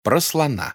Про слона.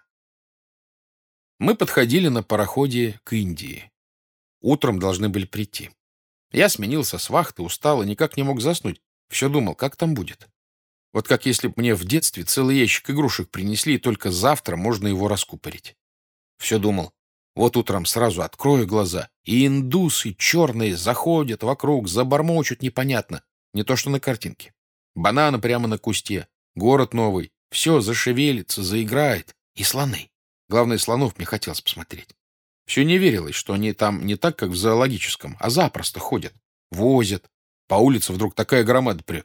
Мы подходили на пароходе к Индии. Утром должны были прийти. Я сменился с вахты, устал и никак не мог заснуть. Все думал, как там будет. Вот как если бы мне в детстве целый ящик игрушек принесли, и только завтра можно его раскупорить. Все думал, вот утром сразу открою глаза, и индусы черные заходят вокруг, забормочут непонятно. Не то что на картинке. Бананы прямо на кусте, город новый, все зашевелится, заиграет. И слоны. Главное, слонов мне хотелось посмотреть. Все не верилось, что они там не так, как в зоологическом, а запросто ходят, возят. По улице вдруг такая громада прет.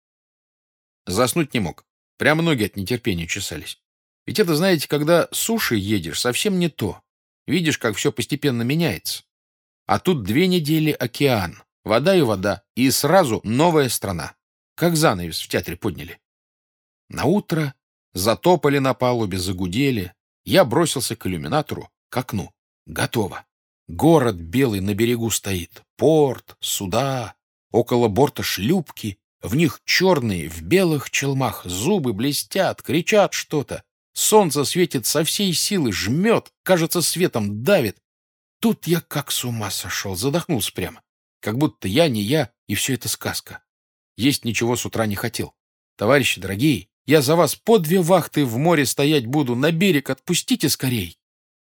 Заснуть не мог. Прямо ноги от нетерпения чесались. Ведь это, знаете, когда с суши едешь, совсем не то. Видишь, как все постепенно меняется. А тут 2 недели океан, вода и вода, и сразу новая страна. Как занавес в театре подняли. Наутро затопали на палубе, загудели. Я бросился к иллюминатору, к окну. Готово. Город белый на берегу стоит. Порт, суда. Около борта шлюпки. В них черные, в белых челмах. Зубы блестят, кричат что-то. Солнце светит со всей силы, жмет, кажется, светом давит. Тут я как с ума сошел, задохнулся прямо. Как будто я не я, и все это сказка. Есть ничего с утра не хотел. Товарищи дорогие, я за вас по 2 вахты в море стоять буду. На берег отпустите скорей.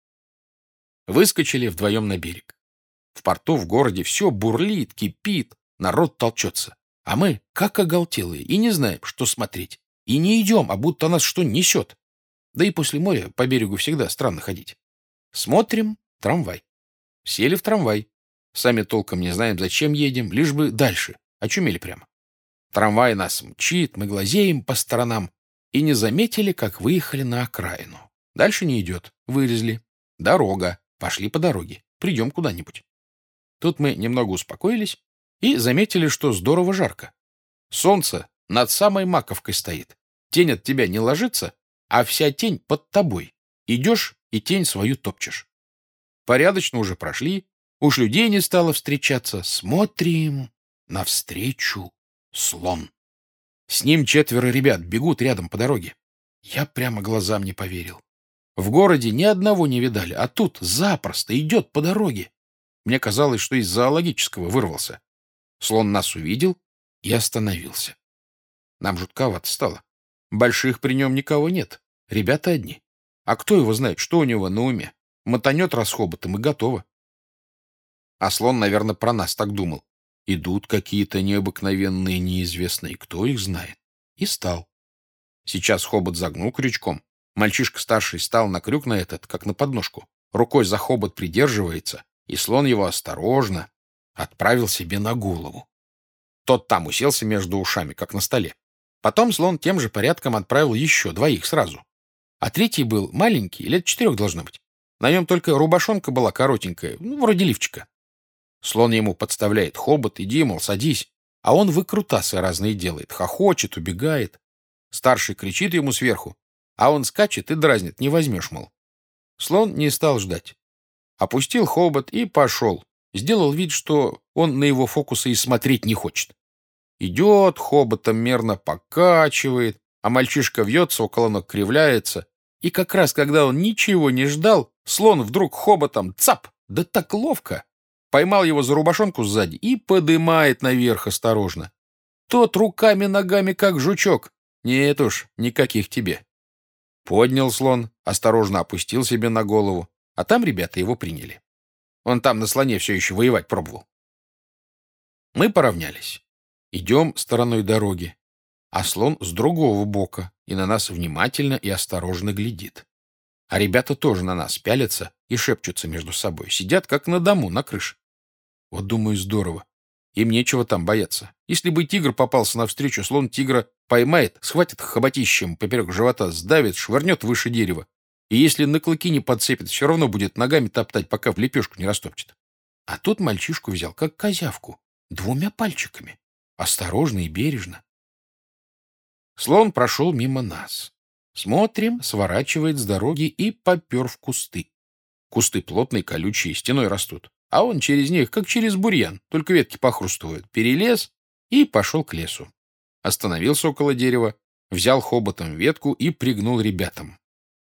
Выскочили вдвоем на берег. В порту, в городе все бурлит, кипит, народ толчется. А мы, как оголтелые, и не знаем, что смотреть. И не идем, а будто нас что несет. Да и после моря по берегу всегда странно ходить. Смотрим — трамвай. Сели в трамвай. Сами толком не знаем, зачем едем, лишь бы дальше. Очумели прямо. Трамвай нас мчит, мы глазеем по сторонам. И не заметили, как выехали на окраину. Дальше не идет. Вылезли. Дорога. Пошли по дороге. Придем куда-нибудь. Тут мы немного успокоились и заметили, что здорово жарко. Солнце над самой маковкой стоит. Тень от тебя не ложится, а вся тень под тобой. Идешь и тень свою топчешь. Порядочно уже прошли. Уж людей не стало встречаться. Смотрим. Навстречу слон. С ним 4 ребят бегут рядом по дороге. Я прямо глазам не поверил. В городе ни одного не видали, а тут запросто идет по дороге. Мне казалось, что из зоологического вырвался. Слон нас увидел и остановился. Нам жутковато стало. Больших при нем никого нет. Ребята одни. А кто его знает, что у него на уме? Мотанет расхоботом и готово. А слон, наверное, про нас так думал. Идут какие-то необыкновенные, неизвестные, кто их знает. И стал. Сейчас хобот загнул крючком. Мальчишка старший стал на крюк на этот, как на подножку. Рукой за хобот придерживается, и слон его осторожно отправил себе на голову. Тот там уселся между ушами, как на столе. Потом слон тем же порядком отправил еще 2 сразу. А третий был маленький, лет 4 должно быть. На нем только рубашонка была коротенькая, вроде лифчика. Слон ему подставляет хобот, иди, мол, садись. А он выкрутасы разные делает, хохочет, убегает. Старший кричит ему сверху, а он скачет и дразнит, не возьмешь, мол. Слон не стал ждать. Опустил хобот и пошел. Сделал вид, что он на его фокусы и смотреть не хочет. Идет, хоботом мерно покачивает, а мальчишка вьется, около ног кривляется. И как раз, когда он ничего не ждал, слон вдруг хоботом цап, да так ловко. Поймал его за рубашонку сзади и подымает наверх осторожно. Тот руками-ногами, как жучок. Нет уж, никаких тебе. Поднял слон, осторожно опустил себе на голову, а там ребята его приняли. Он там на слоне все еще воевать пробовал. Мы поравнялись. Идем стороной дороги, а слон с другого бока и на нас внимательно и осторожно глядит. А ребята тоже на нас пялятся и шепчутся между собой. Сидят, как на дому, на крыше. Вот, думаю, здорово. Им нечего там бояться. Если бы тигр попался навстречу, слон тигра поймает, схватит хоботищем поперек живота, сдавит, швырнет выше дерева. И если на клыки не подцепит, все равно будет ногами топтать, пока в лепешку не растопчет. А тут мальчишку взял, как козявку, 2 пальчиками. Осторожно и бережно. Слон прошел мимо нас. Смотрим, сворачивает с дороги и попер в кусты. Кусты плотные, колючие, стеной растут. А он через них, как через бурьян, только ветки похрустывают. Перелез и пошел к лесу. Остановился около дерева, взял хоботом ветку и пригнул ребятам.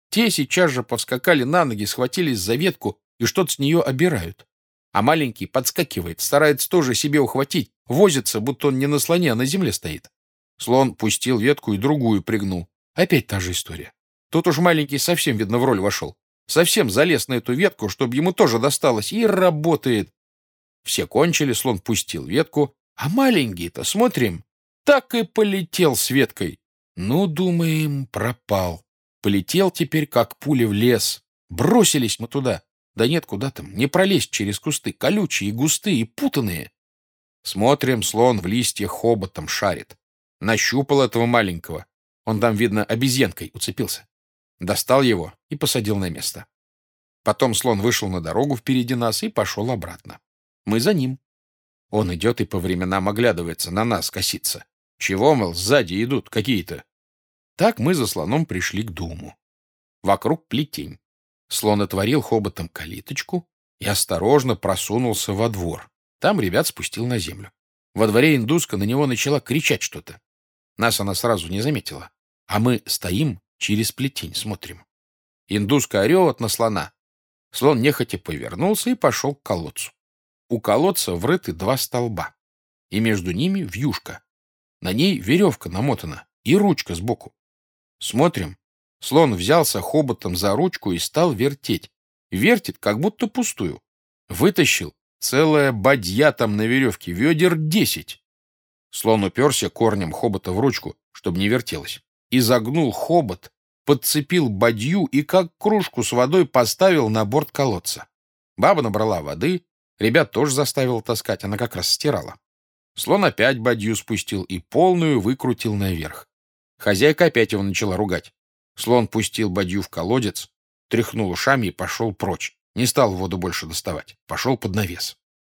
Те сейчас же повскакали на ноги, схватились за ветку и что-то с нее обирают. А маленький подскакивает, старается тоже себе ухватить, возится, будто он не на слоне, а на земле стоит. Слон пустил ветку и другую пригнул. Опять та же история. Тут уж маленький совсем, видно, в роль вошел. Совсем залез на эту ветку, чтобы ему тоже досталось, и работает. Все кончили, слон пустил ветку, а маленький-то, смотрим, так и полетел с веткой. Ну, думаем, пропал. Полетел теперь, как пуля в лес. Бросились мы туда. Да нет, куда там, не пролезть через кусты, колючие, густые, путанные. Смотрим, слон в листьях хоботом шарит. Нащупал этого маленького. Он там, видно, обезьянкой уцепился. Достал его и посадил на место. Потом слон вышел на дорогу впереди нас и пошел обратно. Мы за ним. Он идет и по временам оглядывается, на нас косится. Чего, мол, сзади идут какие-то? Так мы за слоном пришли к дому. Вокруг плетень. Слон отворил хоботом калиточку и осторожно просунулся во двор. Там ребят спустил на землю. Во дворе индуска на него начала кричать что-то. Нас она сразу не заметила. А мы стоим, через плетень смотрим. Индуска орет на слона. Слон нехотя повернулся и пошел к колодцу. У колодца врыты 2 столба. И между ними вьюшка. На ней веревка намотана и ручка сбоку. Смотрим. Слон взялся хоботом за ручку и стал вертеть. Вертит, как будто пустую. Вытащил целая бадья там на веревке, ведер 10. Слон уперся корнем хобота в ручку, чтобы не вертелось. И загнул хобот, подцепил бадью и как кружку с водой поставил на борт колодца. Баба набрала воды, ребят тоже заставила таскать, она как раз стирала. Слон опять бадью спустил и полную выкрутил наверх. Хозяйка опять его начала ругать. Слон пустил бадью в колодец, тряхнул ушами и пошел прочь. Не стал воду больше доставать. Пошел под навес.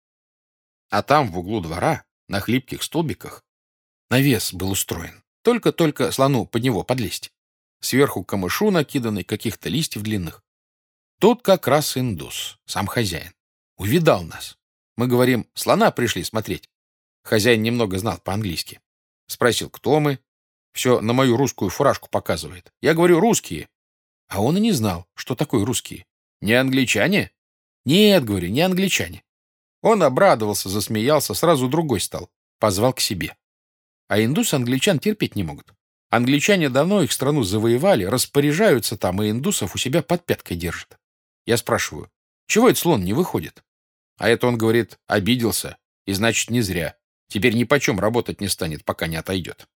А там, в углу двора, на хлипких столбиках, навес был устроен. Только-только слону под него подлезть. Сверху камышу накиданный, каких-то листьев длинных. Тут как раз индус, сам хозяин. Увидал нас. Мы говорим, слона пришли смотреть. Хозяин немного знал по-английски. Спросил, кто мы. Все на мою русскую фуражку показывает. Я говорю, русские. А он и не знал, что такое русские. Не англичане? Нет, говорю, не англичане. Он обрадовался, засмеялся, сразу другой стал. Позвал к себе. А индусы англичан терпеть не могут. Англичане давно их страну завоевали, распоряжаются там, и индусов у себя под пяткой держат. Я спрашиваю, чего этот слон не выходит? А это он говорит, обиделся, и значит не зря. Теперь ни почем работать не станет, пока не отойдет.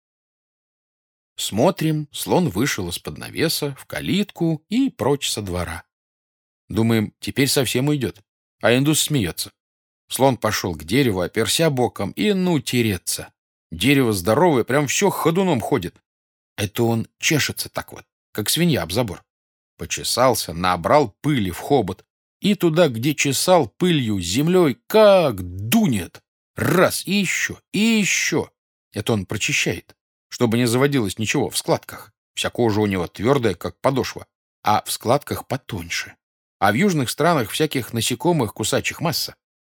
Смотрим, слон вышел из-под навеса, в калитку и прочь со двора. Думаем, теперь совсем уйдет. А индус смеется. Слон пошел к дереву, оперся боком и ну тереться. Дерево здоровое, прям все ходуном ходит. Это он чешется так вот, как свинья об забор. Почесался, набрал пыли в хобот. И туда, где чесал пылью, землей, как дунет. Раз, и еще, и еще. Это он прочищает, чтобы не заводилось ничего в складках. Вся кожа у него твердая, как подошва, а в складках потоньше. А в южных странах всяких насекомых кусачих масса.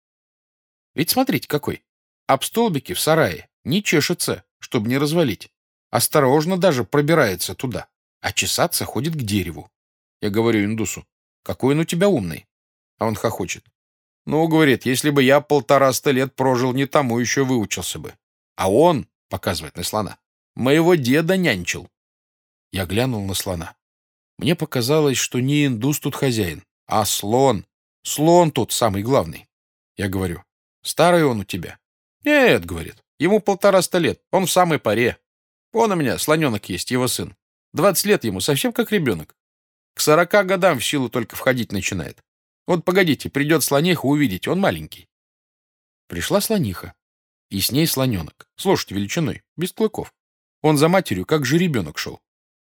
Ведь смотрите какой. Об столбике в сарае не чешется, чтобы не развалить. Осторожно даже пробирается туда, а чесаться ходит к дереву. Я говорю индусу, какой он у тебя умный. А он хохочет. Ну, говорит, если бы я 150 лет прожил, не тому еще выучился бы. А он, показывает на слона, моего деда нянчил. Я глянул на слона. Мне показалось, что не индус тут хозяин, а слон. Слон тут самый главный. Я говорю, старый он у тебя? Нет, говорит, ему 150 лет, он в самой паре. Он у меня слоненок есть, его сын. 20 лет ему, совсем как ребенок. К 40 годам в силу только входить начинает. Вот погодите, придет слониха, увидите, он маленький. Пришла слониха, и с ней слоненок, с лошадь величиной, без клыков. Он за матерью, как жеребенок шел.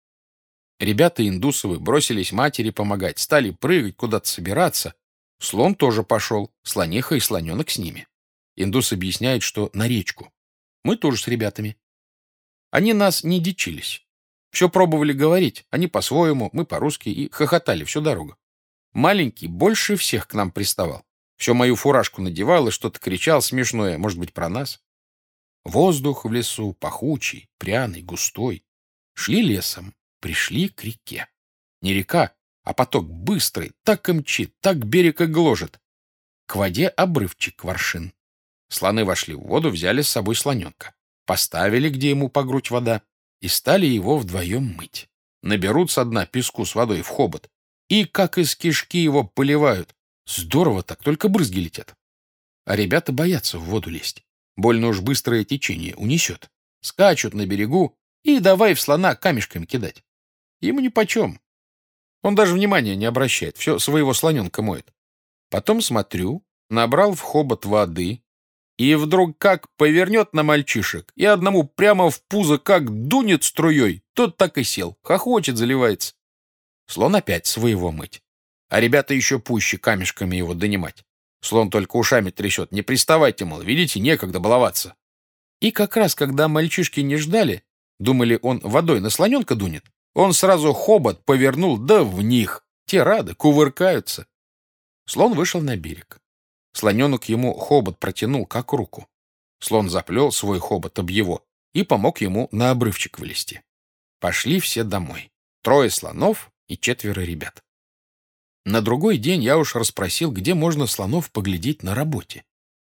Ребята индусовы бросились матери помогать, стали прыгать, куда-то собираться. Слон тоже пошел, слониха и слоненок с ними. Индус объясняет, что на речку. Мы тоже с ребятами. Они нас не дичились. Все пробовали говорить, они по-своему, мы по-русски, и хохотали всю дорогу. Маленький больше всех к нам приставал. Все мою фуражку надевал и что-то кричал смешное, может быть, про нас. Воздух в лесу пахучий, пряный, густой. Шли лесом, пришли к реке. Не река, а поток быстрый, так и мчит, так берег и гложет. К воде обрывчик воршин. Слоны вошли в воду, взяли с собой слоненка. Поставили, где ему по грудь вода, и стали его вдвоем мыть. Наберут со дна песку с водой в хобот, и как из кишки его поливают. Здорово так, только брызги летят. А ребята боятся в воду лезть. Больно уж быстрое течение унесет. Скачут на берегу и давай в слона камешками кидать. Ему нипочем. Он даже внимания не обращает, все своего слоненка моет. Потом смотрю, набрал в хобот воды, и вдруг как повернет на мальчишек, и одному прямо в пузо как дунет струей, тот так и сел, хохочет, заливается. Слон опять своего мыть. А ребята еще пуще камешками его донимать. Слон только ушами трясет. Не приставайте, мол, видите, некогда баловаться. И как раз, когда мальчишки не ждали, думали, он водой на слоненка дунет, он сразу хобот повернул, да в них. Те рады, кувыркаются. Слон вышел на берег. Слоненок ему хобот протянул, как руку. Слон заплел свой хобот об его и помог ему на обрывчик вылезти. Пошли все домой. 3 слонов и 4 ребят. На другой день я уж расспросил, где можно слонов поглядеть на работе.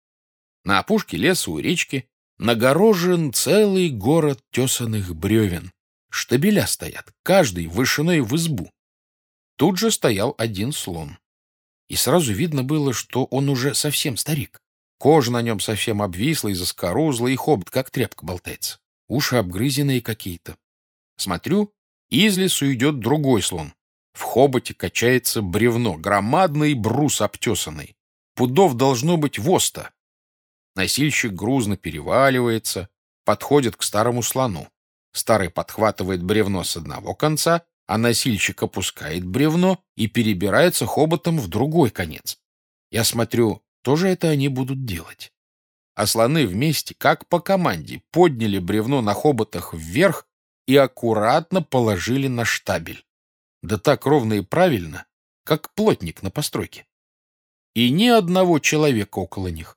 На опушке леса у речки нагорожен целый город тесаных бревен. Штабеля стоят, каждый вышиной в избу. Тут же стоял один слон. И сразу видно было, что он уже совсем старик. Кожа на нем совсем обвисла и заскорузла, и хобот как тряпка болтается. Уши обгрызенные какие-то. Смотрю, из лесу идет другой слон. В хоботе качается бревно, громадный брус обтесанный. Пудов должно быть воста. Носильщик грузно переваливается, подходит к старому слону. Старый подхватывает бревно с одного конца, а носильщик опускает бревно и перебирается хоботом в другой конец. Я смотрю, тоже это они будут делать. А слоны вместе, как по команде, подняли бревно на хоботах вверх и аккуратно положили на штабель. Да так ровно и правильно, как плотник на постройке. И ни одного человека около них.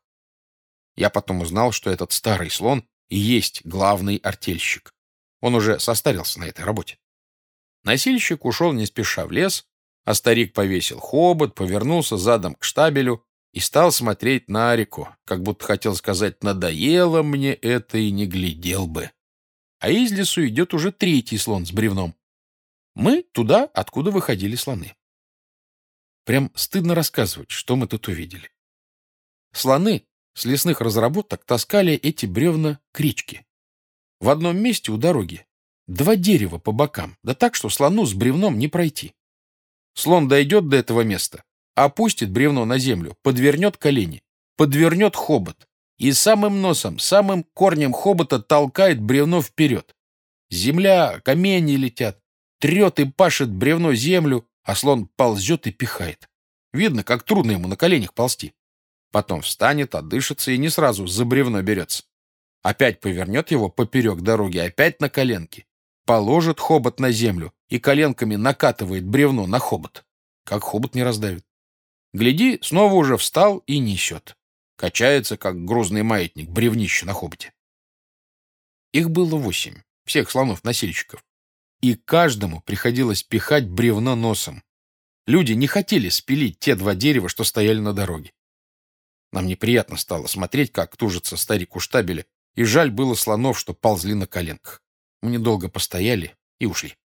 Я потом узнал, что этот старый слон и есть главный артельщик. Он уже состарился на этой работе. Носильщик ушел не спеша в лес, а старик повесил хобот, повернулся задом к штабелю и стал смотреть на реку, как будто хотел сказать: «Надоело мне это и не глядел бы». А из лесу идет уже 3-й слон с бревном. Мы туда, откуда выходили слоны. Прям стыдно рассказывать, что мы тут увидели. Слоны с лесных разработок таскали эти бревна к речке. В одном месте у дороги 2 дерева по бокам, да так, что слону с бревном не пройти. Слон дойдет до этого места, опустит бревно на землю, подвернет колени, подвернет хобот и самым носом, самым корнем хобота толкает бревно вперед. Земля, камни летят, трет и пашет бревно землю, а слон ползет и пихает. Видно, как трудно ему на коленях ползти. Потом встанет, отдышится и не сразу за бревно берется. Опять повернет его поперек дороги, опять на коленки. Положит хобот на землю и коленками накатывает бревно на хобот. Как хобот не раздавит. Гляди, снова уже встал и несет. Качается, как грузный маятник, бревнище на хоботе. Их было 8, всех слонов-носильщиков. И каждому приходилось пихать бревно носом. Люди не хотели спилить те 2 дерева, что стояли на дороге. Нам неприятно стало смотреть, как тужится старик у штабеля, и жаль было слонов, что ползли на коленках. Мы недолго постояли и ушли.